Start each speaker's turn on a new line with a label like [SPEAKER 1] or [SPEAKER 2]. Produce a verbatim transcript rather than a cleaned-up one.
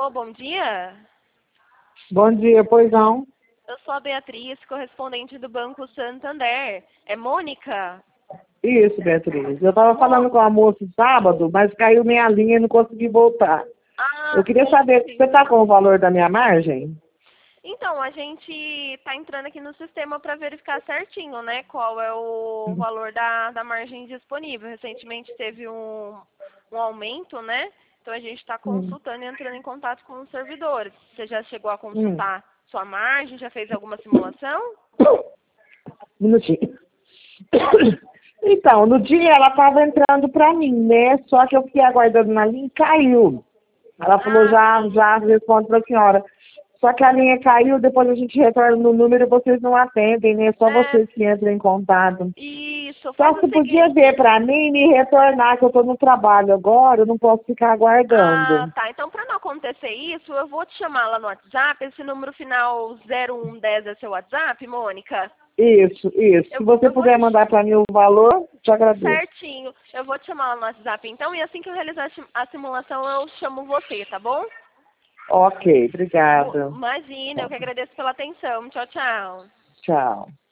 [SPEAKER 1] Alô, bom dia.
[SPEAKER 2] Bom dia, pois não?
[SPEAKER 1] Eu sou a Beatriz, correspondente do Banco Santander. É Mônica?
[SPEAKER 2] Isso, Beatriz. Eu estava falando com a moça sábado, mas caiu minha linha e não consegui voltar.
[SPEAKER 1] Ah,
[SPEAKER 2] Eu queria saber,
[SPEAKER 1] sim.
[SPEAKER 2] você está com o valor da minha margem?
[SPEAKER 1] Então, a gente está entrando aqui no sistema para verificar certinho, né? Qual é o valor da, da margem disponível. Recentemente teve um, um aumento, né? Então a gente está
[SPEAKER 2] Hum.
[SPEAKER 1] consultando e entrando em contato com os servidores. Você já chegou a
[SPEAKER 2] Hum.
[SPEAKER 1] consultar sua margem? Já fez alguma simulação?
[SPEAKER 2] Um minutinho. Então, no dia ela estava entrando para mim, né? Só que eu fiquei aguardando na linha e caiu. Ela falou,
[SPEAKER 1] Ah,
[SPEAKER 2] já,
[SPEAKER 1] sim.
[SPEAKER 2] já respondo para a senhora. Só que a linha caiu, depois a gente retorna no número e vocês não atendem, né? Só
[SPEAKER 1] É,
[SPEAKER 2] vocês que entram em contato.
[SPEAKER 1] isso,
[SPEAKER 2] Só
[SPEAKER 1] faz o
[SPEAKER 2] se podia
[SPEAKER 1] seguinte.
[SPEAKER 2] ver para mim e me retornar, que eu estou no trabalho agora, eu não posso ficar
[SPEAKER 1] Ah,
[SPEAKER 2] aguardando.
[SPEAKER 1] tá. Então, para não acontecer isso, eu vou te chamar lá no WhatsApp. Esse número final zero um um zero é seu WhatsApp, Mônica?
[SPEAKER 2] Isso, isso. Se
[SPEAKER 1] Eu,
[SPEAKER 2] você
[SPEAKER 1] eu vou
[SPEAKER 2] puder mandar
[SPEAKER 1] te...
[SPEAKER 2] para mim o valor, te agradeço.
[SPEAKER 1] Certinho. Eu vou te chamar lá no WhatsApp, então. E assim que eu realizar a sim- a simulação, eu chamo você, tá bom?
[SPEAKER 2] Ok,
[SPEAKER 1] Mo-
[SPEAKER 2] obrigada.
[SPEAKER 1] Imagina, eu que agradeço pela atenção. Tchau, tchau.
[SPEAKER 2] Tchau.